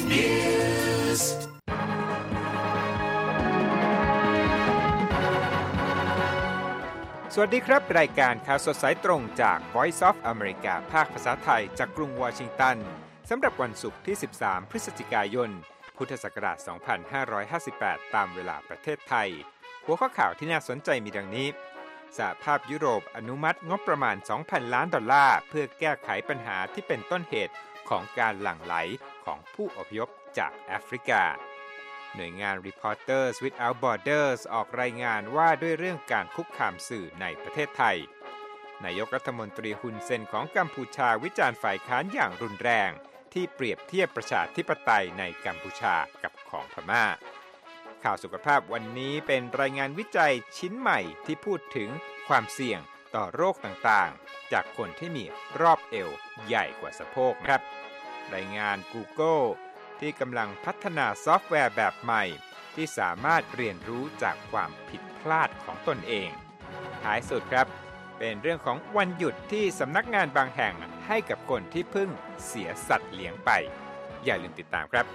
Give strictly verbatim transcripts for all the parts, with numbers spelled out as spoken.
Newsสวัสดีครับรายการข่าวสดสายตรงจาก Voice of America ภาคภาษาไทยจากกรุงวอชิงตันสำหรับวันศุกร์ที่สิบสามพฤศจิกายนพุทธศักราชสองพันห้าร้อยห้าสิบแปดตามเวลาประเทศไทยหัวข้อข่าวที่น่าสนใจมีดังนี้สหภาพยุโรปอนุมัติงบประมาณ สองพัน ล้านดอลลาร์เพื่อแก้ไขปัญหาที่เป็นต้นเหตุของการหลั่งไหลของผู้อพยพจากแอฟริกาหน่วยงาน Reporters Without Borders ออกรายงานว่าด้วยเรื่องการคุกคามสื่อในประเทศไทยนายกรัฐมนตรีฮุนเซนของกัมพูชาวิจารณ์ฝ่ายค้านอย่างรุนแรงที่เปรียบเทียบประชาธิปไตยในกัมพูชากับของพม่าข่าวสุขภาพวันนี้เป็นรายงานวิจัยชิ้นใหม่ที่พูดถึงความเสี่ยงต่อโรคต่างๆจากคนที่มีรอบเอวใหญ่กว่าสะโพกครับรายงาน Google ที่กำลังพัฒนาซอฟต์แวร์แบบใหม่ที่สามารถเรียนรู้จากความผิดพลาดของตนเองท้ายสุดครับเป็นเรื่องของวันหยุดที่สำนักงานบางแห่งให้กับคนที่เพิ่งเสียสัตว์เลี้ยงไปอย่าลืมติดตามครับ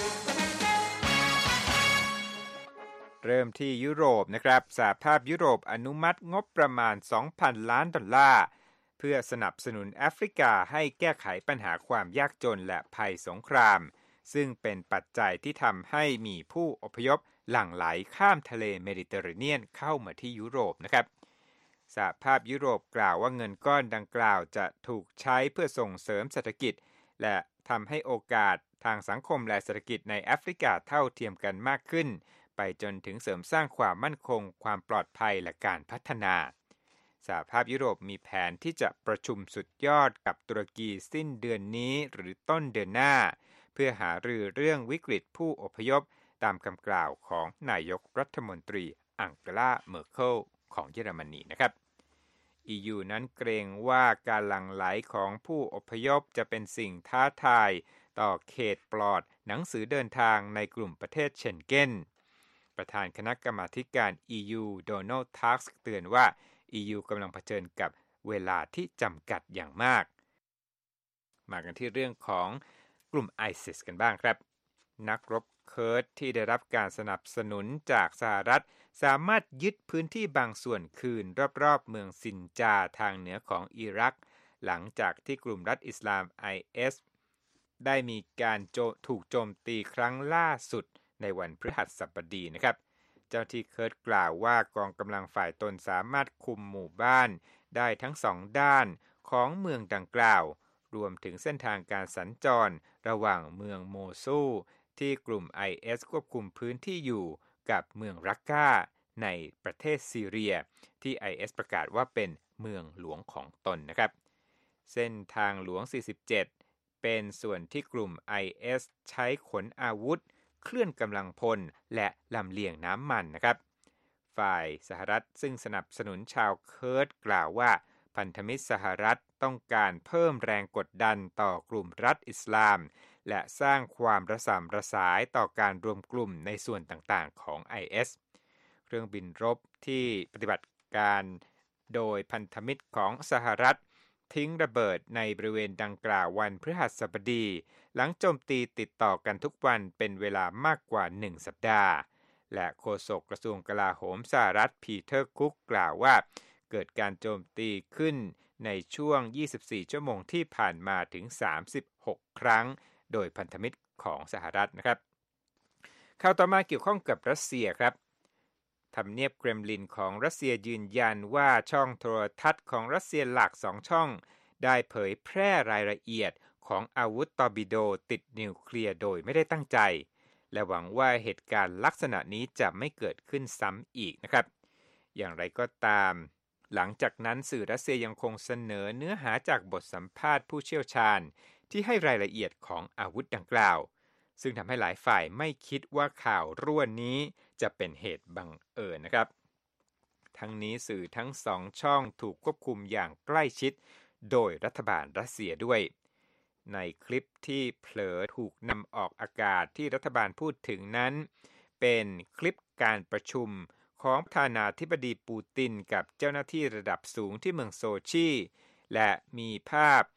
เริ่มที่ยุโรปนะครับสหภาพยุโรปอนุมัติงบประมาณ สองพัน ล้านดอลลาร์เพื่อสนับสนุนแอฟริกาให้แก้ไขปัญหาความยากจนและภัยสงครามซึ่งเป็นปัจจัยที่ทำให้มีผู้อพยพหลั่งไหลข้ามทะเลเมดิเตอร์เรเนียนเข้ามาที่ยุโรปนะครับสหภาพยุโรปกล่าวว่าเงินก้อนดังกล่าวจะถูกใช้เพื่อส่งเสริมเศรษฐกิจและทำให้โอกาสทางสังคมและเศรษฐกิจในแอฟริกาเท่าเทียมกันมากขึ้นไปจนถึงเสริมสร้างความมั่นคงความปลอดภัยและการพัฒนาสหภาพยุโรปมีแผนที่จะประชุมสุดยอดกับตุรกีสิ้นเดือนนี้หรือต้นเดือนหน้าเพื่อหารือเรื่องวิกฤตผู้อพยพตามคำกล่าวของนายกรัฐมนตรีอังเกลาเมอร์เคิลของเยอรมนีนะครับ อี ยู นั้นเกรงว่าการหลั่งไหลของผู้อพยพจะเป็นสิ่งท้าทายต่อเขตปลอดหนังสือเดินทางในกลุ่มประเทศเชงเก้นประธานคณะกรรมาธิการ อี ยู โดนัลด์ ทัสก์เตือนว่า อี ยู กำลังเผชิญกับเวลาที่จำกัดอย่างมากมากันที่เรื่องของกลุ่ม ไอซิส กันบ้างครับนักรบเคิร์ดที่ได้รับการสนับสนุนจากสหรัฐสามารถยึดพื้นที่บางส่วนคืนรอบๆเมืองซินจาทางเหนือของอิรักหลังจากที่กลุ่มรัฐอิสลาม ไอ เอส ได้มีการโจถูกโจมตีครั้งล่าสุดในวันพฤหัสบดีนะครับเจ้าที่เคิร์ดกล่าวว่ากองกำลังฝ่ายตนสามารถคุมหมู่บ้านได้ทั้งสองด้านของเมืองดังกล่าวรวมถึงเส้นทางการสัญจรระหว่างเมืองโมซูลที่กลุ่ม ไอ เอส ควบคุมพื้นที่อยู่กับเมืองรักกาในประเทศซีเรียที่ ไอ เอส ประกาศว่าเป็นเมืองหลวงของตนนะครับเส้นทางหลวงสี่สิบเจ็ดเป็นส่วนที่กลุ่ม ไอ เอส ใช้ขนอาวุธเคลื่อนกำลังพลและลำเลียงน้ำมันนะครับฝ่ายสหรัฐซึ่งสนับสนุนชาวเคิร์ดกล่าวว่าพันธมิตรสหรัฐต้องการเพิ่มแรงกดดันต่อกลุ่มรัฐอิสลามและสร้างความระส่ำระสายต่อการรวมกลุ่มในส่วนต่างๆของ ไอ เอส เครื่องบินรบที่ปฏิบัติการโดยพันธมิตรของสหรัฐทิ้งระเบิดในบริเวณดังกล่าววันพฤหัสบดีหลังโจมตีติดต่อกันทุกวันเป็นเวลามากกว่าหนึ่งสัปดาห์และโฆษกกระทรวงกลาโหมสหรัฐพีเตอร์คุกกล่าวว่าเกิดการโจมตีขึ้นในช่วงยี่สิบสี่ชั่วโมงที่ผ่านมาถึงสามสิบหกครั้งโดยพันธมิตรของสหรัฐนะครับข่าวต่อมาเกี่ยวข้องกับรัสเซียครับทำเนียบเครมลินของรัสเซียยืนยันว่าช่องโทรทัศน์ของรัสเซียหลักสองช่องได้เผยแพร่รายละเอียดของอาวุธตอร์ปิโดติดนิวเคลียร์โดยไม่ได้ตั้งใจและหวังว่าเหตุการณ์ลักษณะนี้จะไม่เกิดขึ้นซ้ำอีกนะครับอย่างไรก็ตามหลังจากนั้นสื่อรัสเซียยังคงเสนอเนื้อหาจากบทสัมภาษณ์ผู้เชี่ยวชาญที่ให้รายละเอียดของอาวุธดังกล่าวซึ่งทำให้หลายฝ่ายไม่คิดว่าข่าวรั่วนี้จะเป็นเหตุบังเอิญนะครับทั้งนี้สื่อทั้งสองช่องถูกควบคุมอย่างใกล้ชิดโดยรัฐบาลรัสเซียด้วยในคลิปที่เผลอถูกนำออกอากาศที่รัฐบาลพูดถึงนั้นเป็นคลิปการประชุมของประธานาธิบดีปูตินกับเจ้าหน้าที่ระดับสูงที่เมืองโซชีและมีภาพ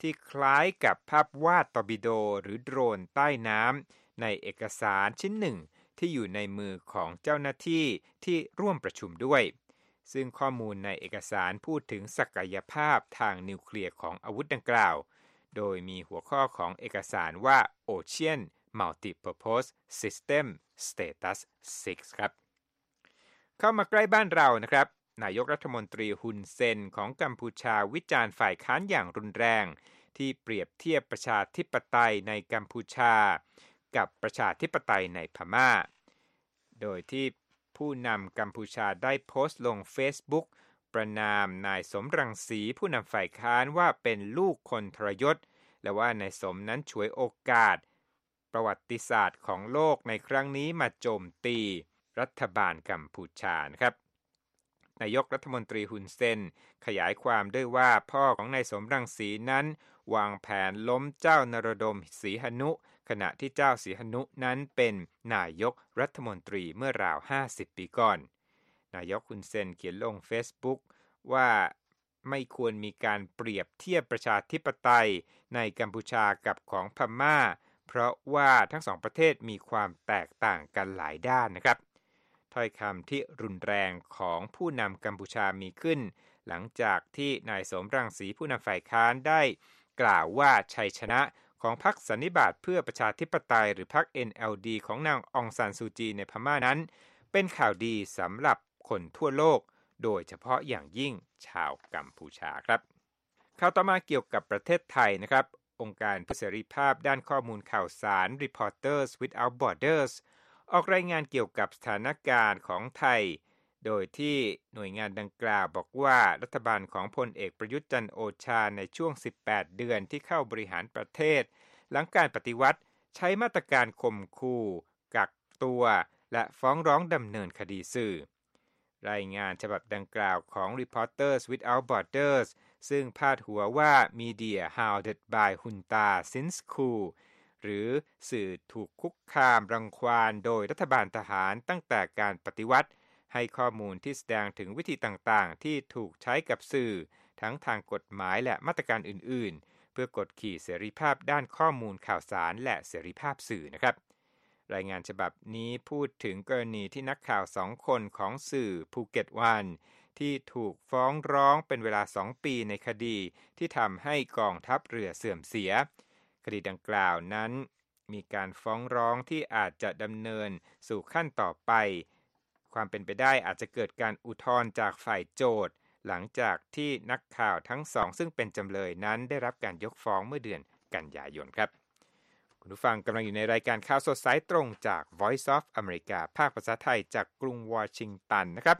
ที่คล้ายกับภาพวาดตอร์ปิโดหรือโดรนใต้น้ำในเอกสารชิ้นหนึ่งที่อยู่ในมือของเจ้าหน้าที่ที่ร่วมประชุมด้วยซึ่งข้อมูลในเอกสารพูดถึงศักยภาพทางนิวเคลียร์ของอาวุธดังกล่าวโดยมีหัวข้อของเอกสารว่า Ocean Multipurpose System Status ซิกซ์ ครับเข้ามาใกล้บ้านเรานะครับนายกรัฐมนตรีฮุนเซนของกัมพูชาวิจารณ์ฝ่ายค้านอย่างรุนแรงที่เปรียบเทียบประชาธิปไตยในกัมพูชากับประชาธิปไตยในพม่าโดยที่ผู้นำกัมพูชาได้โพสต์ลง Facebook ประณามนายสมรังสีผู้นำฝ่ายค้านว่าเป็นลูกคนทรยศและว่านายสมนั้นฉวยโอกาสประวัติศาสตร์ของโลกในครั้งนี้มาโจมตีรัฐบาลกัมพูชานะครับนายกรัฐมนตรีฮุนเซนขยายความด้วยว่าพ่อของนายสมรังสีนั้นวางแผนล้มเจ้านรดมศรีหนุขณะที่เจ้าศรีหนุนั้นเป็นนายกรัฐมนตรีเมื่อราวห้าสิบปีก่อนนายกฮุนเซนเขียนลง Facebook ว่าไม่ควรมีการเปรียบเทียบประชาธิปไตยในกัมพูชากับของพม่าเพราะว่าทั้งสองประเทศมีความแตกต่างกันหลายด้านนะครับถ้อยคำที่รุนแรงของผู้นำกัมพูชามีขึ้นหลังจากที่นายสมรังสีผู้นำฝ่ายค้านได้กล่าวว่าชัยชนะของพรรคสันนิบาตเพื่อประชาธิปไตยหรือพรรค เอ็น แอล ดี ของนางองซานซูจีในพม่านั้นเป็นข่าวดีสำหรับคนทั่วโลกโดยเฉพาะอย่างยิ่งชาวกัมพูชาครับข่าวต่อมาเกี่ยวกับประเทศไทยนะครับองค์การเพื่อเสรีภาพด้านข้อมูลข่าวสาร Reporters Without Borders ออกรายงานเกี่ยวกับสถานการณ์ของไทยโดยที่หน่วยงานดังกล่าวบอกว่ารัฐบาลของพลเอกประยุทธ์จันทร์โอชาในช่วงสิบแปดเดือนที่เข้าบริหารประเทศหลังการปฏิวัติใช้มาตรการข่มขู่กักตัวและฟ้องร้องดำเนินคดีสื่อรายงานฉบับดังกล่าวของ Reporters Without Borders ซึ่งพาดหัวว่า Media Hounded by Junta Since Coup หรือสื่อถูกคุกคามรังควานโดยรัฐบาลทหารตั้งแต่การปฏิวัติให้ข้อมูลที่แสดงถึงวิธีต่างๆที่ถูกใช้กับสื่อทั้งทางกฎหมายและมาตรการอื่นๆเพื่อกดขี่เสรีภาพด้านข้อมูลข่าวสารและเสรีภาพสื่อนะครับรายงานฉบับนี้พูดถึงกรณีที่นักข่าวสองคนของสื่อภูเก็ตวันที่ถูกฟ้องร้องเป็นเวลาสองปีในคดีที่ทำให้กองทัพเรือเสื่อมเสียคดีดังกล่าวนั้นมีการฟ้องร้องที่อาจจะดำเนินสู่ขั้นต่อไปความเป็นไปได้อาจจะเกิดการอุทธรณ์จากฝ่ายโจทก์หลังจากที่นักข่าวทั้งสองซึ่งเป็นจำเลยนั้นได้รับการยกฟ้องเมื่อเดือนกันยายนครับคุณผู้ฟังกำลังอยู่ในรายการข่าวสดสายตรงจาก Voice of America ภาคภาษาไทยจากกรุงวอชิงตันนะครับ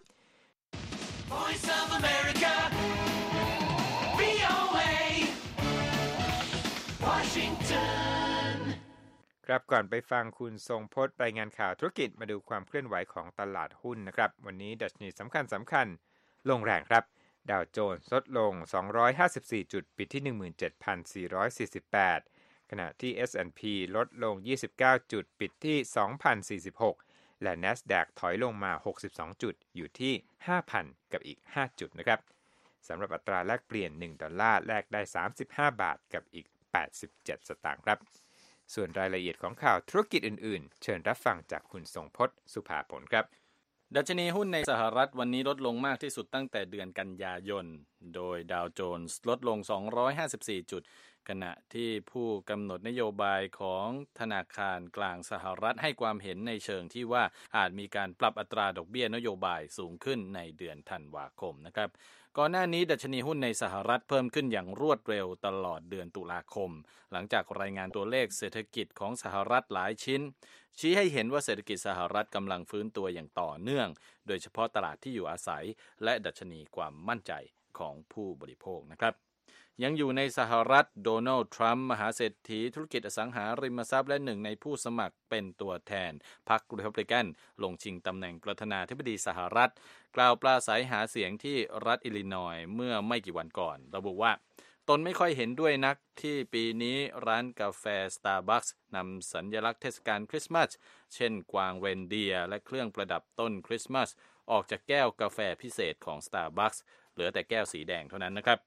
Voice of America วี โอ เอ Washington ครับก่อนไปฟังคุณทรงพจน์รายงานข่าวธุรกิจมาดูความเคลื่อนไหวของตลาดหุ้นนะครับวันนี้ดัชนีสำคัญสำคัญลงแรงครับดาวโจนส์ลดลงสองร้อยห้าสิบสี่จุดปิดที่ หนึ่งหมื่นเจ็ดพันสี่ร้อยสี่สิบแปด ขณะที่ เอส แอนด์ พี ลดลงยี่สิบเก้าจุดปิดที่ สองพันสี่สิบหก และ NASDAQ ถอยลงมาหกสิบสองจุดอยู่ที่ ห้าพัน กับอีกห้าจุดนะครับสำหรับอัตราแลกเปลี่ยนหนึ่งดอลลาร์แลกได้สามสิบห้าบาทกับอีกแปดสิบเจ็ดสตางค์ครับส่วนรายละเอียดของข่าวธุรกิจอื่นๆเชิญรับฟังจากคุณทรงพจน์สุภาผลครับดัชนีหุ้นในสหรัฐวันนี้ลดลงมากที่สุดตั้งแต่เดือนกันยายนโดยดาวโจนส์ลดลงสองร้อยห้าสิบสี่จุดขณะที่ผู้กำหนดนโยบายของธนาคารกลางสหรัฐให้ความเห็นในเชิงที่ว่าอาจมีการปรับอัตราดอกเบี้ยนโยบายสูงขึ้นในเดือนธันวาคมนะครับก่อนหน้านี้ดัชนีหุ้นในสหรัฐเพิ่มขึ้นอย่างรวดเร็วตลอดเดือนตุลาคมหลังจากรายงานตัวเลขเศรษฐกิจของสหรัฐหลายชิ้นชี้ให้เห็นว่าเศรษฐกิจสหรัฐกำลังฟื้นตัวอย่างต่อเนื่องโดยเฉพาะตลาดที่อยู่อาศัยและดัชนีความมั่นใจของผู้บริโภคนะครับยังอยู่ในสหรัฐโดนัลด์ทรัมป์มหาเศรษฐีธุรกิจอสังหาริมทรัพย์และหนึ่งในผู้สมัครเป็นตัวแทนพรรครีพับลิกันลงชิงตำแหน่งประธานาธิบดีสหรัฐกล่าวปราศัยหาเสียงที่รัฐอิลลินอยส์เมื่อไม่กี่วันก่อนระบุว่าตนไม่ค่อยเห็นด้วยนักที่ปีนี้ร้านกาแฟ Starbucks นำสัญลักษณ์เทศกาลคริสต์มาสเช่นกวางเรนเดียร์และเครื่องประดับต้นคริสต์มาสออกจากแก้วกาแฟพิเศษของ Starbucks เหลือแต่แก้วสีแดงเท่านั้นนะครับ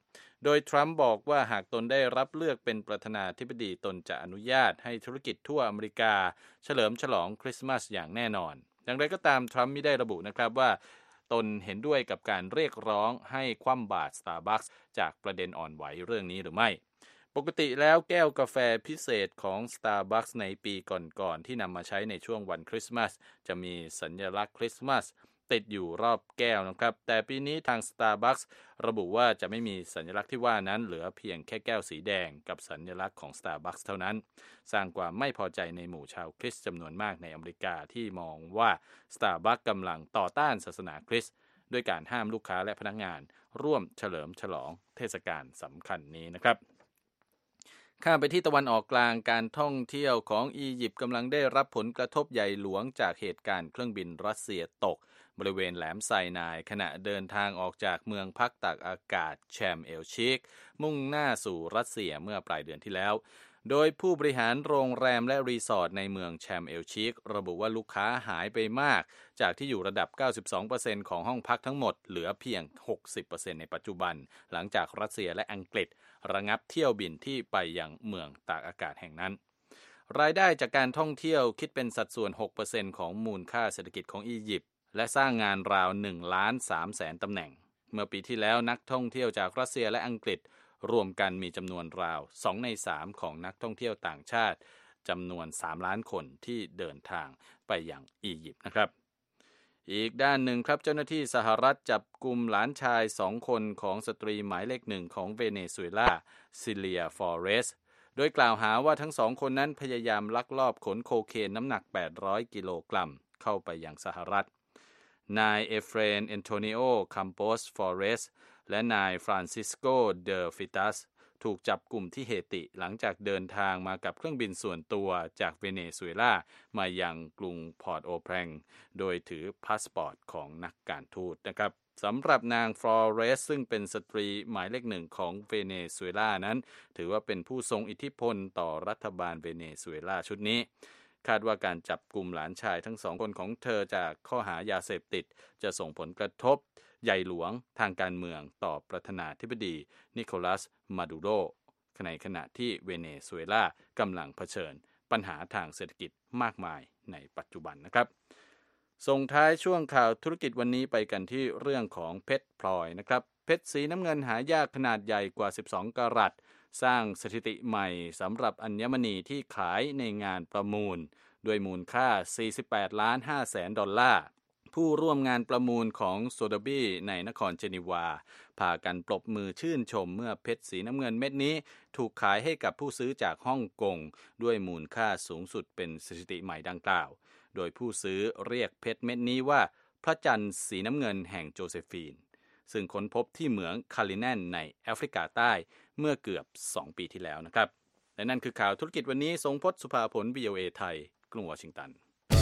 โดยทรัมป์บอกว่าหากตนได้รับเลือกเป็นประธานาธิบดีตนจะอนุญาตให้ธุรกิจทั่วอเมริกาเฉลิมฉลองคริสต์มาสอย่างแน่นอนอย่างไรก็ตามทรัมป์ไม่ได้ระบุนะครับว่าตนเห็นด้วยกับการเรียกร้องให้คว่ำบาตร Starbucks จากประเด็นอ่อนไหวเรื่องนี้หรือไม่ปกติแล้วแก้วกาแฟพิเศษของ Starbucks ในปีก่อนๆที่นำมาใช้ในช่วงวันคริสต์มาสจะมีสัญลักษณ์คริสต์มาสติดอยู่รอบแก้วนะครับแต่ปีนี้ทาง Starbucks ระบุว่าจะไม่มีสัญลักษณ์ที่ว่านั้นเหลือเพียงแค่แก้วสีแดงกับสัญลักษณ์ของ Starbucks เท่านั้นสร้างความไม่พอใจในหมู่ชาวคริสต์จำนวนมากในอเมริกาที่มองว่า Starbucks กำลังต่อต้านศาสนาคริสต์ด้วยการห้ามลูกค้าและพนักงานร่วมเฉลิมฉลองเทศกาลสำคัญนี้นะครับข้ามไปที่ตะวันออกกลางการท่องเที่ยวของอียิปต์กำลังได้รับผลกระทบใหญ่หลวงจากเหตุการณ์เครื่องบินรัสเซียตกบริเวณแหลมไซนายขณะเดินทางออกจากเมืองพักตากอากาศแชมเอลชิกมุ่งหน้าสู่รัสเซียเมื่อปลายเดือนที่แล้วโดยผู้บริหารโรงแรมและรีสอร์ทในเมืองแชมเอลชิกระบุว่าลูกค้าหายไปมากจากที่อยู่ระดับ เก้าสิบสองเปอร์เซ็นต์ ของห้องพักทั้งหมดเหลือเพียง หกสิบเปอร์เซ็นต์ ในปัจจุบันหลังจากรัสเซียและอังกฤษระงับเที่ยวบินที่ไปยังเมืองตากอากาศแห่งนั้นรายได้จากการท่องเที่ยวคิดเป็นสัดส่วน หกเปอร์เซ็นต์ ของมูลค่าเศรษฐกิจของอียิปต์และสร้างงานราว หนึ่งล้านสามแสนตำแหน่งเมื่อปีที่แล้วนักท่องเที่ยวจากรัสเซียและอังกฤษรวมกันมีจำนวนราวสองในสามของนักท่องเที่ยวต่างชาติจำนวนสามล้านคนที่เดินทางไปยังอียิปต์นะครับอีกด้านหนึ่งครับเจ้าหน้าที่สหรัฐจับกุมหลานชายสองคนของสตรีหมายเลขหนึ่งของเวเนซุเอลาซิเลียฟอเรสโดยกล่าวหาว่าทั้งสองคนนั้นพยายามลักลอบขนโคเคนน้ำหนักแปดร้อยกิโลกรัมเข้าไปยังสหรัฐนายเอเฟรนแอนโทนิโอคัมโปสฟอเรสและนายฟรานซิสโกเดอฟิตัสถูกจับกลุ่มที่เฮติหลังจากเดินทางมากับเครื่องบินส่วนตัวจากเวเนซุเอลามายังกรุงพอร์ตโอแพรงโดยถือพาสปอร์ตของนักการทูตนะครับสำหรับนางฟลอเรสซึ่งเป็นสตรีหมายเลขหนึ่งของเวเนซุเอลานั้นถือว่าเป็นผู้ทรงอิทธิพลต่อรัฐบาลเวเนซุเอลาชุดนี้คาดว่าการจับกลุ่มหลานชายทั้งสองคนของเธอจากข้อหายาเสพติดจะส่งผลกระทบใหญ่หลวงทางการเมืองต่อประธานาธิบดีนิโคลัสมาดูโรในขณะที่เวเนซุเอลากำลังเผชิญปัญหาทางเศรษฐกิจมากมายในปัจจุบันนะครับส่งท้ายช่วงข่าวธุรกิจวันนี้ไปกันที่เรื่องของเพชรพลอยนะครับเพชรสีน้ำเงินหายากขนาดใหญ่กว่าสิบสองกะรัตสร้างสถิติใหม่สำหรับอัญมณีที่ขายในงานประมูลด้วยมูลค่าสี่สิบแปดล้านห้าแสนดอลลาร์ผู้ร่วมงานประมูลของโซเดบี้ในนครเจนีวาพากันปรบมือชื่นชมเมื่อเพชรสีน้ำเงินเม็ดนี้ถูกขายให้กับผู้ซื้อจากฮ่องกงด้วยมูลค่าสูงสุดเป็นสถิติใหม่ดังกล่าวโดยผู้ซื้อเรียกเพชรเม็ดนี้ว่าพระจันทร์สีน้ำเงินแห่งโจเซฟีนซึ่งค้นพบที่เหมืองคาลิแนนในแอฟริกาใต้เมื่อเกือบสองปีที่แล้วนะครับและนั่นคือข่าวธุรกิจวันนี้ทรงพจน์สุภาผล วี โอ เอ ไทยกรุงวอชิงตัน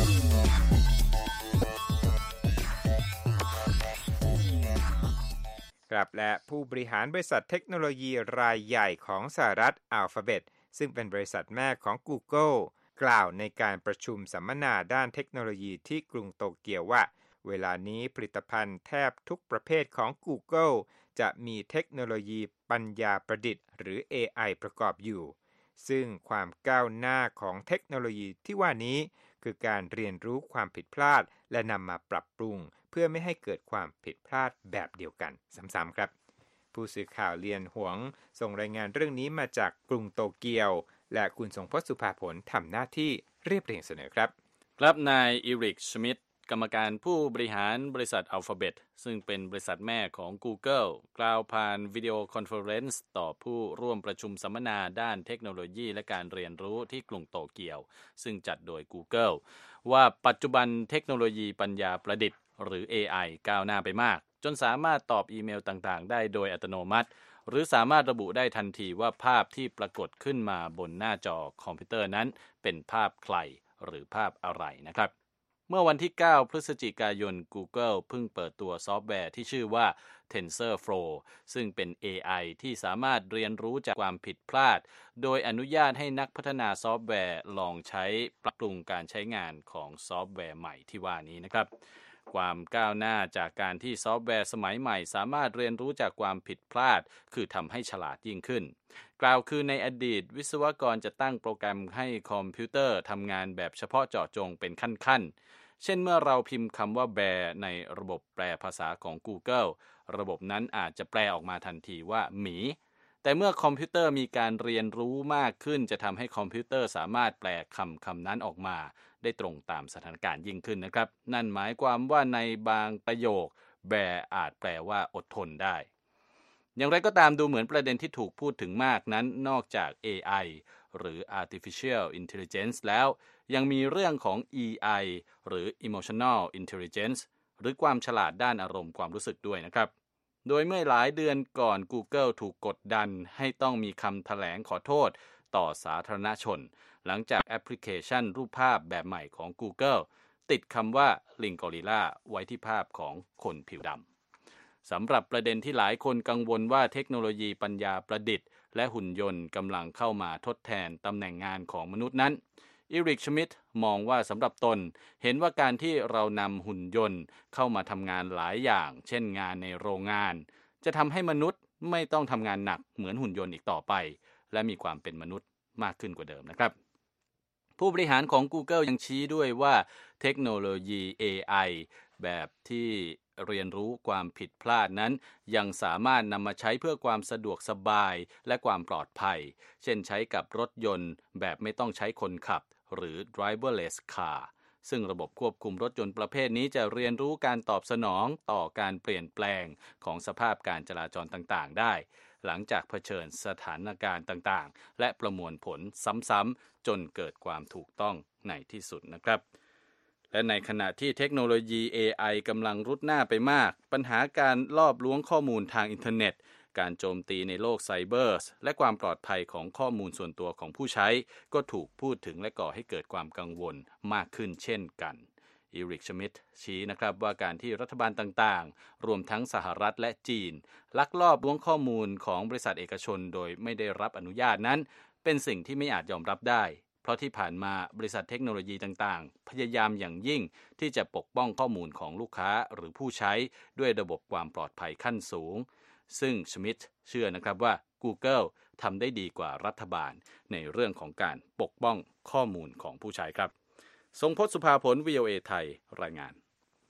ครับและผู้บริหารบริษัทเทคโนโลยีรายใหญ่ของสหรัฐ Alphabet ซึ่งเป็นบริษัทแม่ของ Google กล่าวในการประชุมสัมมนาด้านเทคโนโลยีที่กรุงโตเกียวว่าเวลานี้ผลิตภัณฑ์แทบทุกประเภทของ Google จะมีเทคโนโลยีปัญญาประดิษฐ์หรือ เอ ไอ ประกอบอยู่ซึ่งความก้าวหน้าของเทคโนโลยีที่ว่านี้คือการเรียนรู้ความผิดพลาดและนำมาปรับปรุงเพื่อไม่ให้เกิดความผิดพลาดแบบเดียวกันซ้ำๆครับผู้สื่อข่าวเลียนหวงส่งรายงานเรื่องนี้มาจากกรุงโตเกียวและคุณทรงพจน์สุภาผลทำหน้าที่เรียบเรียงเสนอครับครับนายอีริกชมิดกรรมการผู้บริหารบริษัท Alphabet ซึ่งเป็นบริษัทแม่ของ Google กล่าวผ่านวิดีโอคอนเฟอเรนซ์ต่อผู้ร่วมประชุมสัมมนาด้านเทคโนโลยีและการเรียนรู้ที่กรุงโตเกียวซึ่งจัดโดย Google ว่าปัจจุบันเทคโนโลยีปัญญาประดิษฐ์หรือ เอ ไอ ก้าวหน้าไปมากจนสามารถตอบอีเมลต่างๆได้โดยอัตโนมัติหรือสามารถระบุได้ทันทีว่าภาพที่ปรากฏขึ้นมาบนหน้าจอคอมพิวเตอร์นั้นเป็นภาพใครหรือภาพอะไรนะครับเมื่อวันที่เก้าพฤศจิกายน Google เพิ่งเปิดตัวซอฟต์แวร์ที่ชื่อว่า TensorFlow ซึ่งเป็น เอ ไอ ที่สามารถเรียนรู้จากความผิดพลาดโดยอนุญาตให้นักพัฒนาซอฟต์แวร์ลองใช้ปรับปรุงการใช้งานของซอฟต์แวร์ใหม่ที่ว่านี้นะครับความก้าวหน้าจากการที่ซอฟต์แวร์สมัยใหม่สามารถเรียนรู้จากความผิดพลาดคือทำให้ฉลาดยิ่งขึ้นกล่าวคือในอดีตวิศวกรจะตั้งโปรแกรมให้คอมพิวเตอร์ทำงานแบบเฉพาะเจาะจงเป็นขั้นๆเช่นเมื่อเราพิมพ์คำว่าแบร์ในระบบแปลภาษาของ Google ระบบนั้นอาจจะแปลออกมาทันทีว่าหมีแต่เมื่อคอมพิวเตอร์มีการเรียนรู้มากขึ้นจะทำให้คอมพิวเตอร์สามารถแปลคำคำนั้นออกมาได้ตรงตามสถานการณ์ยิ่งขึ้นนะครับนั่นหมายความว่าในบางประโยคแบร์อาจแปลว่าอดทนได้อย่างไรก็ตามดูเหมือนประเด็นที่ถูกพูดถึงมากนั้นนอกจาก เอ ไอ หรือ Artificial Intelligence แล้วยังมีเรื่องของ อี ไอ หรือ Emotional Intelligence หรือความฉลาดด้านอารมณ์ความรู้สึกด้วยนะครับโดยเมื่อหลายเดือนก่อน Google ถูกกดดันให้ต้องมีคำแถลงขอโทษต่อสาธารณชนหลังจากแอปพลิเคชันรูปภาพแบบใหม่ของ Google ติดคำว่าลิงกอริลลาไว้ที่ภาพของคนผิวดำสำหรับประเด็นที่หลายคนกังวลว่าเทคโนโลยีปัญญาประดิษฐ์และหุ่นยนต์กำลังเข้ามาทดแทนตำแหน่งงานของมนุษย์นั้นอีริก ชมิดมองว่าสำหรับตนเห็นว่าการที่เรานำหุ่นยนต์เข้ามาทำงานหลายอย่างเช่นงานในโรงงานจะทำให้มนุษย์ไม่ต้องทำงานหนักเหมือนหุ่นยนต์อีกต่อไปและมีความเป็นมนุษย์มากขึ้นกว่าเดิมนะครับผู้บริหารของ Google ยังชี้ด้วยว่าเทคโนโลยี เอ ไอ แบบที่เรียนรู้ความผิดพลาดนั้นยังสามารถนำมาใช้เพื่อความสะดวกสบายและความปลอดภัยเช่นใช้กับรถยนต์แบบไม่ต้องใช้คนขับหรือ driverless car ซึ่งระบบควบคุมรถยนต์ประเภทนี้จะเรียนรู้การตอบสนองต่อการเปลี่ยนแปลงของสภาพการจราจรต่างๆได้หลังจากเผชิญสถานการณ์ต่างๆและประมวลผลซ้ำๆจนเกิดความถูกต้องในที่สุดนะครับและในขณะที่เทคโนโลยี เอ ไอ กำลังรุดหน้าไปมากปัญหาการลอบล้วงข้อมูลทางอินเทอร์เน็ตการโจมตีในโลกไซเบอร์และความปลอดภัยของข้อมูลส่วนตัวของผู้ใช้ก็ถูกพูดถึงและก่อให้เกิดความกังวลมากขึ้นเช่นกันอีริก ชมิดชี้นะครับว่าการที่รัฐบาลต่างๆรวมทั้งสหรัฐและจีนลักลอบล้วงข้อมูลของบริษัทเอกชนโดยไม่ได้รับอนุญาตนั้นเป็นสิ่งที่ไม่อาจยอมรับได้เพราะที่ผ่านมาบริษัทเทคโนโลยีต่างๆพยายามอย่างยิ่งที่จะปกป้องข้อมูลของลูกค้าหรือผู้ใช้ด้วยระบบความปลอดภัยขั้นสูงซึ่งชมิดเชื่อนะครับว่า Google ทำได้ดีกว่ารัฐบาลในเรื่องของการปกป้องข้อมูลของผู้ใช้ครับทรงพจน์สุภาผล วี โอ เอ ไทยรายงาน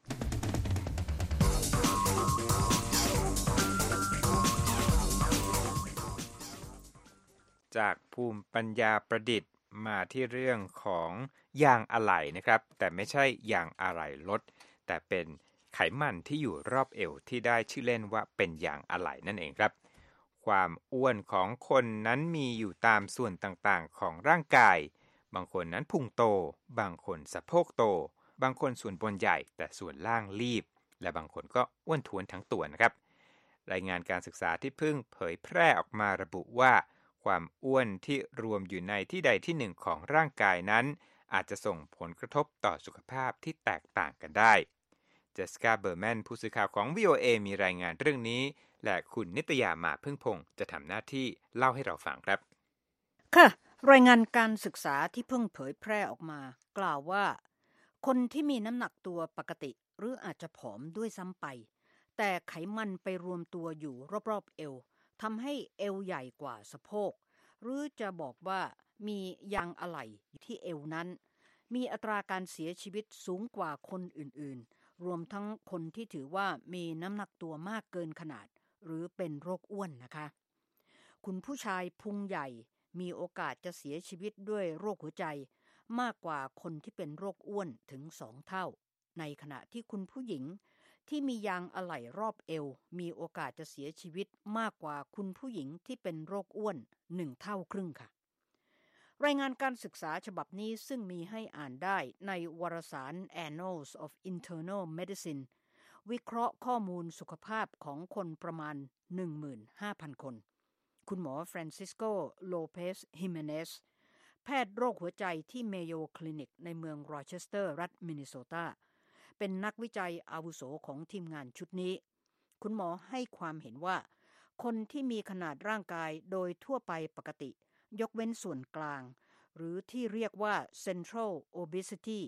จากภูมิปัญญาประดิษฐ์มาที่เรื่องของยางอะไหล่นะครับแต่ไม่ใช่ยางอะไหล่รถแต่เป็นไขมันที่อยู่รอบเอวที่ได้ชื่อเล่นว่าเป็นยางอะไหล่นั่นเองครับความอ้วนของคนนั้นมีอยู่ตามส่วนต่างๆของร่างกายบางคนนั้นพุงโตบางคนสะโพกโตบางคนส่วนบนใหญ่แต่ส่วนล่างรีบและบางคนก็อ้วนท้วนทั้งตัวนะครับรายงานการศึกษาที่เพิ่งเผยแพร่ออกมาระบุว่าความอ้วนที่รวมอยู่ในที่ใดที่หนึ่งของร่างกายนั้นอาจจะส่งผลกระทบต่อสุขภาพที่แตกต่างกันได้เจสสิก้าเบอร์แมนผู้สื่อข่าวของ วี โอ เอ มีรายงานเรื่องนี้และคุณนิตยามาพึ่งพงศ์จะทำหน้าที่เล่าให้เราฟังครับค่ะรายงานการศึกษาที่เพิ่งเผยแพร่ออกมากล่าวว่าคนที่มีน้ำหนักตัวปกติหรืออาจจะผอมด้วยซ้ำไปแต่ไขมันไปรวมตัวอยู่รอบๆเอวทำให้เอวใหญ่กว่าสะโพกหรือจะบอกว่ามียางอะไหล่ที่เอวนั้นมีอัตราการเสียชีวิตสูงกว่าคนอื่นๆรวมทั้งคนที่ถือว่ามีน้ำหนักตัวมากเกินขนาดหรือเป็นโรคอ้วนนะคะคุณผู้ชายพุงใหญ่มีโอกาสจะเสียชีวิตด้วยโรคหัวใจมากกว่าคนที่เป็นโรคอ้วนถึงสองเท่าในขณะที่คุณผู้หญิงที่มียางอะไหล่รอบเอวมีโอกาสจะเสียชีวิตมากกว่าคุณผู้หญิงที่เป็นโรคอ้วนหนึ่งเท่าครึ่งค่ะรายงานการศึกษาฉบับนี้ซึ่งมีให้อ่านได้ในวารสาร Annals of Internal Medicine วิเคราะห์ข้อมูลสุขภาพของคนประมาณ หนึ่งหมื่นห้าพัน คนคุณหมอฟรานซิสโกโลเปสฮิเมเนสแพทย์โรคหัวใจที่เมโยคลินิกในเมืองโรเชสเตอร์รัฐมินนิโซตาเป็นนักวิจัยอาวุโสของทีมงานชุดนี้คุณหมอให้ความเห็นว่าคนที่มีขนาดร่างกายโดยทั่วไปปกติยกเว้นส่วนกลางหรือที่เรียกว่า Central Obesity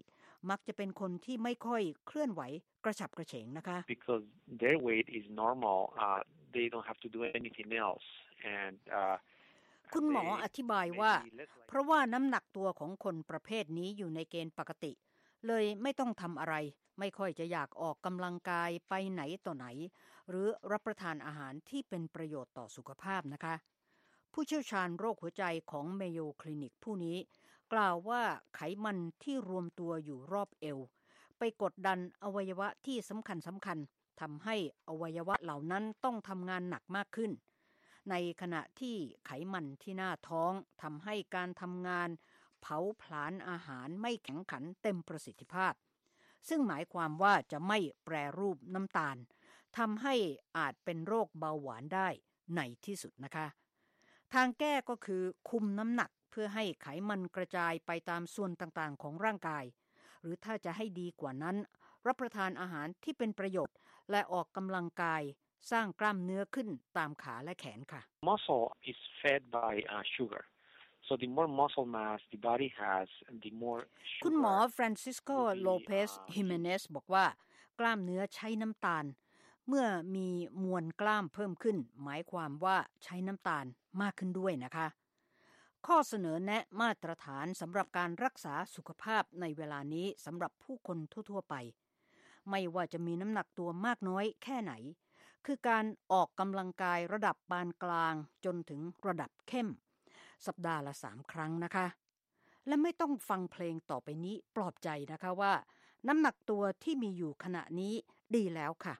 มักจะเป็นคนที่ไม่ค่อยเคลื่อนไหวกระฉับกระเฉงนะคะ Because their weight is normal, uh, they don't have to do anything else, and uh, คุณหมออธิบายว่าเพราะว่าน้ำหนักตัวของคนประเภทนี้อยู่ในเกณฑ์ปกติเลยไม่ต้องทำอะไรไม่ค่อยจะอยากออกกำลังกายไปไหนต่อไหนหรือรับประทานอาหารที่เป็นประโยชน์ต่อสุขภาพนะคะผู้เชี่ยวชาญโรคหัวใจของเมโยคลินิกผู้นี้กล่าวว่าไขมันที่รวมตัวอยู่รอบเอวไปกดดันอวัยวะที่สำคัญสำคัญทำให้อวัยวะเหล่านั้นต้องทำงานหนักมากขึ้นในขณะที่ไขมันที่หน้าท้องทำให้การทำงานเผาผลาญอาหารไม่แข็งขันเต็มประสิทธิภาพซึ่งหมายความว่าจะไม่แปรรูปน้ำตาลทำให้อาจเป็นโรคเบาหวานได้ในที่สุดนะคะทางแก้ก็คือคุมน้ำหนักเพื่อให้ไขมันกระจายไปตามส่วนต่างๆของร่างกายหรือถ้าจะให้ดีกว่านั้นรับประทานอาหารที่เป็นประโยชน์และออกกำลังกายสร้างกล้ามเนื้อขึ้นตามขาและแขนค่ะ Muscle is fed by uh, sugar, so the more muscle mass the body has, the more sugar. คุณหมอฟรานซิสโกโลเปสฮิเมเนสบอกว่ากล้ามเนื้อใช้น้ำตาลเมื่อมีมวลกล้ามเพิ่มขึ้นหมายความว่าใช้น้ำตาลมากขึ้นด้วยนะคะข้อเสนอแนะมาตรฐานสำหรับการรักษาสุขภาพในเวลานี้สำหรับผู้คนทั่วๆไปไม่ว่าจะมีน้ำหนักตัวมากน้อยแค่ไหนคือการออกกำลังกายระดับปานกลางจนถึงระดับเข้มสัปดาห์ละสามครั้งนะคะและไม่ต้องฟังเพลงต่อไปนี้ปลอบใจนะคะว่าน้ำหนักตัวที่มีอยู่ขณะนี้ดีแล้วค่ะ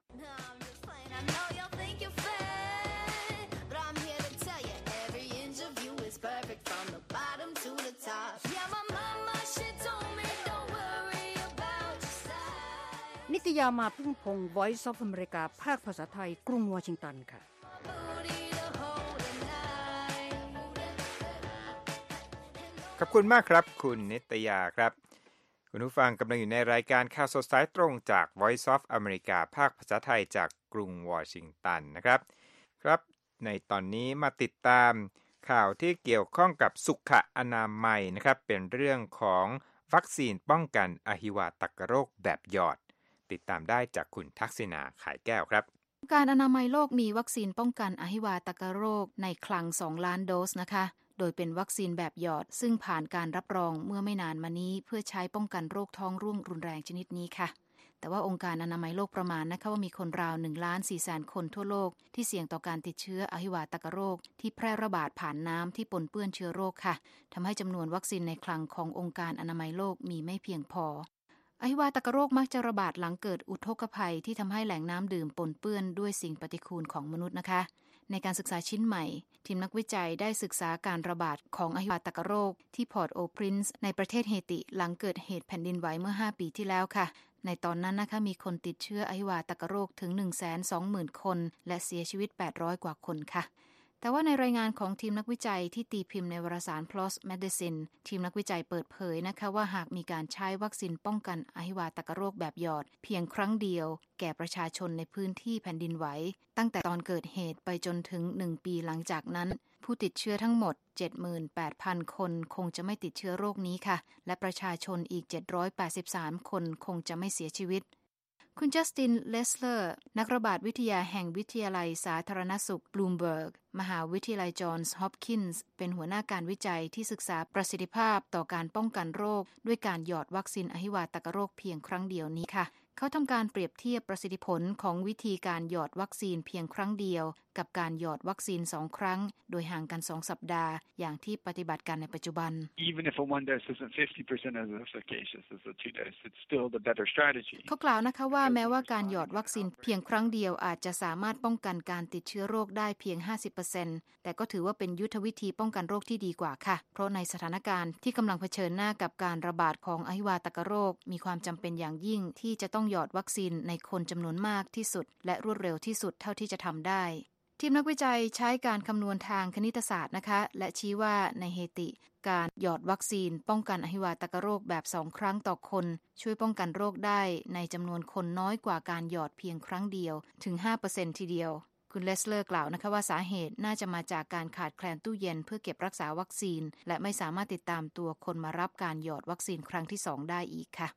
นิตยามาพึ่งพงษ์ Voice of America ภาคภาษาไทยกรุงวอชิงตันค่ะขอบคุณมากครับคุณนิตยาครับคุณผู้ฟังกำลังอยู่ในรายการข่าวสดสายตรงจาก Voice of America ภาคภาษาไทยจากกรุงวอชิงตันนะครับครับในตอนนี้มาติดตามข่าวที่เกี่ยวข้องกับสุขอนามัยนะครับเป็นเรื่องของวัคซีนป้องกันอหิวาตกโรคแบบหยอดติดตามได้จากคุณทักษิณาขายแก้วครับองค์การอนามัยโลกมีวัคซีนป้องกันอหิวาตกโรคในคลังสองล้านโดสนะคะโดยเป็นวัคซีนแบบหยอดซึ่งผ่านการรับรองเมื่อไม่นานมานี้เพื่อใช้ป้องกันโรคท้องร่วงรุนแรงชนิดนี้ค่ะแต่ว่าองค์การอนามัยโลกประมาณนะคะว่ามีคนราว หนึ่งล้านสี่แสน คนทั่วโลกที่เสี่ยงต่อการติดเชื้ออหิวาตกโรคที่แพร่ระบาดผ่านน้ำที่ปนเปื้อนเชื้อโรคค่ะทำให้จำนวนวัคซีนในคลังขององค์การอนามัยโลกมีไม่เพียงพออหิวาตกโรคมักจะระบาดหลังเกิดอุทกภัยที่ทำให้แหล่งน้ำดื่มปนเปื้อนด้วยสิ่งปฏิกูลของมนุษย์นะคะในการศึกษาชิ้นใหม่ทีมนักวิจัยได้ศึกษาการระบาดของอหิวาตกโรคที่พอร์ตโอพรินซ์ในประเทศเฮติหลังเกิดเหตุแผ่นดินไหวเมื่อห้าปีที่แล้วค่ะในตอนนั้นนะคะมีคนติดเชื้ออหิวาตกโรคถึง หนึ่งแสนสองหมื่น คนและเสียชีวิตแปดร้อยกว่าคนค่ะแต่ว่าในรายงานของทีมนักวิจัยที่ตีพิมพ์ในวารสาร พี แอล โอ เอส Medicine ทีมนักวิจัยเปิดเผยนะคะว่าหากมีการใช้วัคซีนป้องกันอหิวาตกโรคแบบหยอดเพียงครั้งเดียวแก่ประชาชนในพื้นที่แผ่นดินไหวตั้งแต่ตอนเกิดเหตุไปจนถึงหนึ่งปีหลังจากนั้นผู้ติดเชื้อทั้งหมด เจ็ดหมื่นแปดพัน คนคงจะไม่ติดเชื้อโรคนี้ค่ะและประชาชนอีกเจ็ดร้อยแปดสิบสามคนคงจะไม่เสียชีวิตคุณจัสตินเลสเลอร์นักระบาดวิทยาแห่งวิทยาลัยสาธารณสุขบลูมเบิร์กมหาวิทยาลัยจอห์นส์ฮอปกินส์เป็นหัวหน้าการวิจัยที่ศึกษาประสิทธิภาพต่อการป้องกันโรคด้วยการหยอดวัคซีนอหิวาตกโรคเพียงครั้งเดียวนี้ค่ะเขาทำการเปรียบเทียบประสิทธิผลของวิธีการหยอดวัคซีนเพียงครั้งเดียวกับการหยอดวัคซีนสองครั้งโดยห่างกันสองสัปดาห์อย่างที่ปฏิบัติการในปัจจุบัน Even if a one dose isn't fifty percent as efficacious as a two dose, it's still the better strategy. เขากล่าวนะคะว่าแม้ว่าการหยอดวัคซีนเพียงครั้งเดียวอาจจะสามารถป้องกันการติดเชื้อโรคได้เพียง ห้าสิบเปอร์เซ็นต์ แต่ก็ถือว่าเป็นยุทธวิธีป้องกันโรคที่ดีกว่าค่ะเพราะในสถานการณ์ที่กำลังเผชิญหน้ากับการระบาดของอหิวาตกโรคมีความจำเป็นอย่างยิ่งที่จะต้องหยอดวัคซีนในคนจำนวนมากที่สุดและรวดเร็วที่สุดเท่าที่จะทำได้ทีมนักวิจัยใช้การคำนวณทางคณิตศาสตร์นะคะและชี้ว่าในเฮติการหยอดวัคซีนป้องกันอหิวาตกโรคแบบสองครั้งต่อคนช่วยป้องกันโรคได้ในจำนวนคนน้อยกว่าการหยอดเพียงครั้งเดียวถึง ห้าเปอร์เซ็นต์ ทีเดียวคุณเลสเลอร์กล่าวนะคะว่าสาเหตุน่าจะมาจากการขาดแคลนตู้เย็นเพื่อเก็บรักษาวัคซีนและไม่สามารถติดตามตัวคนมารับการหยอดวัคซีนครั้งที่สองได้อีกค่ะ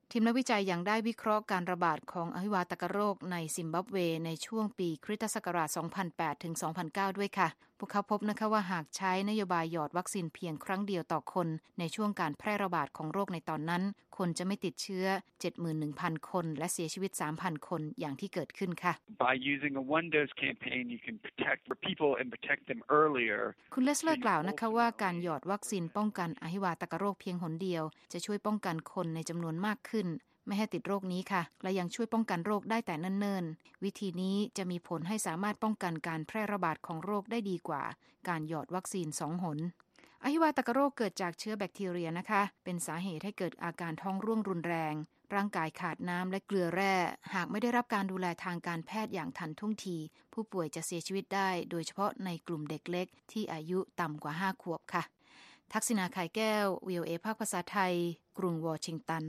ทีมนักวิจัยยังได้วิเคราะห์การระบาดของอหิวาตกโรคในซิมบับเวในช่วงปีคริสตศักราช สองพันแปด ถึง สองพันเก้า ด้วยค่ะพวกเขาพบนะคะว่าหากใช้นโยบายหยอดวัคซีนเพียงครั้งเดียวต่อคนในช่วงการแพร่ระบาดของโรคในตอนนั้นคนจะไม่ติดเชื้อ เจ็ดหมื่นหนึ่งพัน คนและเสียชีวิต สามพัน คนอย่างที่เกิดขึ้นค่ะ By using a one dose campaign you can protect people and protect them earlier คุณเลสเลอร์กล่าวนะคะว่าการหยอดวัคซีนป้องกันอหิวาตกโรคเพียงหนเดียวจะช่วยป้องกันคนในจำนวนมากขึ้นไม่ให้ติดโรคนี้ค่ะและยังช่วยป้องกันโรคได้แต่เนิ่นๆวิธีนี้จะมีผลให้สามารถป้องกันการแพร่ระบาดของโรคได้ดีกว่าการหยอดวัคซีนสองหนอหิวาตกโรคเกิดจากเชื้อแบคทีเรียนะคะเป็นสาเหตุให้เกิดอาการท้องร่วงรุนแรงร่างกายขาดน้ำและเกลือแร่หากไม่ได้รับการดูแลทางการแพทย์อย่างทันท่วงทีผู้ป่วยจะเสียชีวิตได้โดยเฉพาะในกลุ่มเด็กเล็กที่อายุต่ำกว่าห้าขวบค่ะทักษิณาไข่แก้ว วี โอ เอ ภาคภาษาไทยกรุงวอชิงตัน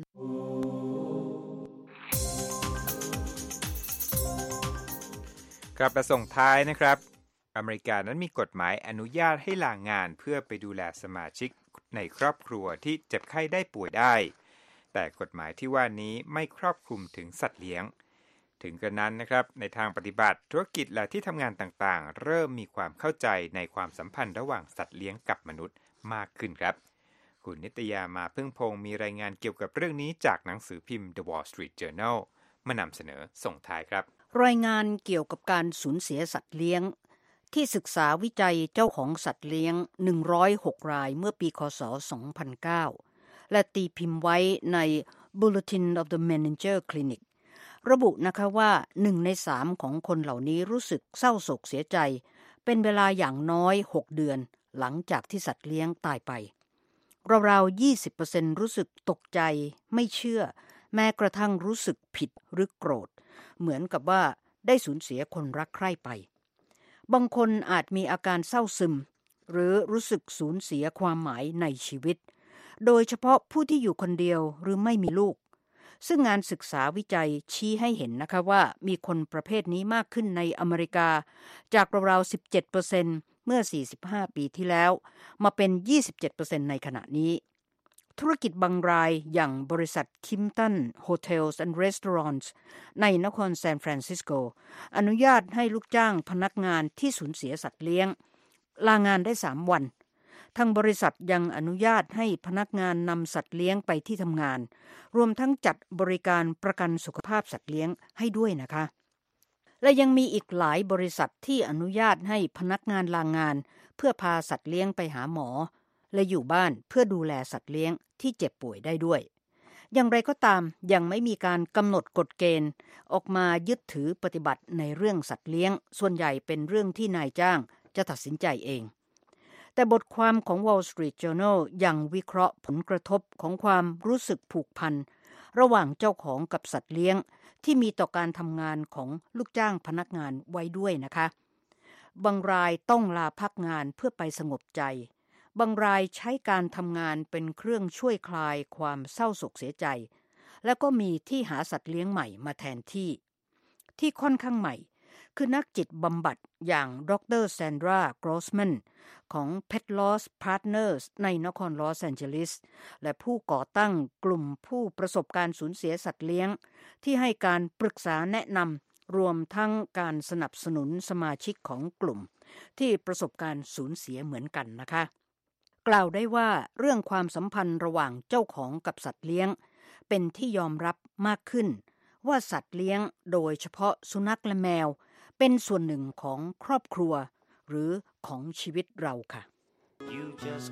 กลับมาส่งท้ายนะครับอเมริกานั้นมีกฎหมายอนุญาตให้ลางงานเพื่อไปดูแลสมาชิกในครอบครัวที่เจ็บไข้ได้ป่วยได้แต่กฎหมายที่ว่านี้ไม่ครอบคลุมถึงสัตว์เลี้ยงถึงกระนั้นนะครับในทางปฏิบัติธุรกิจและที่ทำงานต่างๆเริ่มมีความเข้าใจในความสัมพันธ์ระหว่างสัตว์เลี้ยงกับมนุษย์มากขึ้นครับคุณนิตยามาพึ่งพงศ์มีรายงานเกี่ยวกับเรื่องนี้จากหนังสือพิมพ์ The Wall Street Journal มานำเสนอส่งท้ายครับรายงานเกี่ยวกับการสูญเสียสัตว์เลี้ยงที่ศึกษาวิจัยเจ้าของสัตว์เลี้ยงหนึ่งร้อยหกรายเมื่อปีคศสองพันเก้าและตีพิมพ์ไว้ใน Bulletin of the Manager Clinic ระบุนะคะว่าหนึ่งในสามของคนเหล่านี้รู้สึกเศร้าโศกเสียใจเป็นเวลาอย่างน้อยหกเดือนหลังจากที่สัตว์เลี้ยงตายไปราวๆ ยี่สิบเปอร์เซ็นต์ รู้สึกตกใจไม่เชื่อแม้กระทั่งรู้สึกผิดหรือโกรธเหมือนกับว่าได้สูญเสียคนรักใคร่ไปบางคนอาจมีอาการเศร้าซึมหรือรู้สึกสูญเสียความหมายในชีวิตโดยเฉพาะผู้ที่อยู่คนเดียวหรือไม่มีลูกซึ่งงานศึกษาวิจัยชี้ให้เห็นนะคะว่ามีคนประเภทนี้มากขึ้นในอเมริกาจากราวๆ สิบเจ็ดเปอร์เซ็นต์ เมื่อสี่สิบห้าปีที่แล้วมาเป็น ยี่สิบเจ็ดเปอร์เซ็นต์ ในขณะนี้ธุรกิจบางรายอย่างบริษัท Kimpton Hotels and Restaurants ในนครซานฟรานซิสโกอนุญาตให้ลูกจ้างพนักงานที่สูญเสียสัตว์เลี้ยงลางานได้สามวันทางบริษัทยังอนุญาตให้พนักงานนำสัตว์เลี้ยงไปที่ทำงานรวมทั้งจัดบริการประกันสุขภาพสัตว์เลี้ยงให้ด้วยนะคะและยังมีอีกหลายบริษัทที่อนุญาตให้พนักงานลางานเพื่อพาสัตว์เลี้ยงไปหาหมอและอยู่บ้านเพื่อดูแลสัตว์เลี้ยงที่เจ็บป่วยได้ด้วยอย่างไรก็ตามยังไม่มีการกำหนดกฎเกณฑ์ออกมายึดถือปฏิบัติในเรื่องสัตว์เลี้ยงส่วนใหญ่เป็นเรื่องที่นายจ้างจะตัดสินใจเองแต่บทความของ Wall Street Journal ยังวิเคราะห์ผลกระทบของความรู้สึกผูกพันระหว่างเจ้าของกับสัตว์เลี้ยงที่มีต่อการทำงานของลูกจ้างพนักงานไว้ด้วยนะคะบางรายต้องลาพักงานเพื่อไปสงบใจบางรายใช้การทำงานเป็นเครื่องช่วยคลายความเศร้าโศกเสียใจแล้วก็มีที่หาสัตว์เลี้ยงใหม่มาแทนที่ที่ค่อนข้างใหม่คือนักจิตบำบัดอย่างดรแซนดรากรอสแมนของ Pet Loss Partners ในนครลอสแอนเจลิสและผู้ก่อตั้งกลุ่มผู้ประสบการสูญเสียสัตว์เลี้ยงที่ให้การปรึกษาแนะนำรวมทั้งการสนับสนุนสมาชิกของกลุ่มที่ประสบการสูญเสียเหมือนกันนะคะกล่าวได้ว่าเรื่องความสัมพันธ์ระหว่างเจ้าของกับสัตว์เลี้ยงเป็นที่ยอมรับมากขึ้นว่าสัตว์เลี้ยงโดยเฉพาะสุนัขและแมวเป็นส่วนหนึ่งของครอบครัวหรือของชีวิตเราค่ะ You just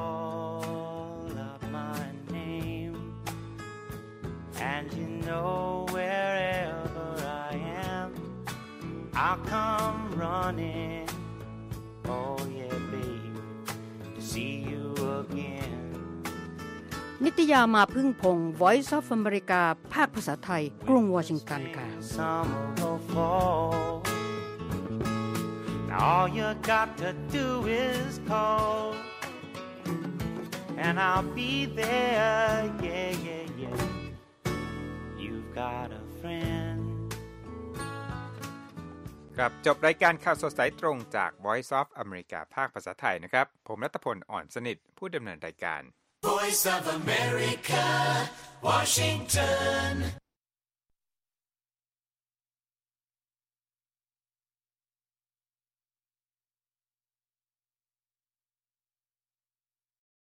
call up my name and you know wherever I am I'll come running oh yeah babe to see you again นิตยามาพึ่งพงศ์ Voice of America ภาคภาษาไทยกรุงวอชิงตันค่ะ All you got to do is call and I'll be there yeah yeah yeah You've got a friend ครับจบรายการข่าวสดสายตรงจาก Voice of America ภาคภาษาไทยนะครับผมรัตพลอ่อนสนิทผู้ดำเนินรายการ Voice of America, Washington